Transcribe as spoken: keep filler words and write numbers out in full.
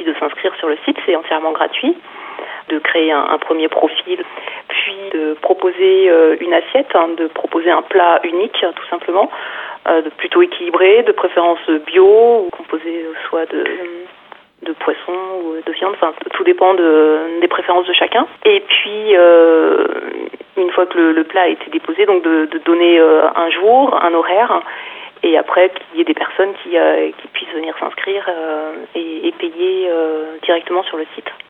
suffit de s'inscrire sur le site, c'est entièrement gratuit, de créer un, un premier profil, puis de proposer euh, une assiette, hein, de proposer un plat unique, tout simplement, euh, de plutôt équilibré, de préférence bio, ou composé soit de... de poisson ou de viande, enfin tout dépend de, des préférences de chacun. Et puis euh, une fois que le, le plat a été déposé, donc de, de donner euh, un jour, un horaire, et après qu'il y ait des personnes qui, euh, qui puissent venir s'inscrire euh, et, et payer euh, directement sur le site.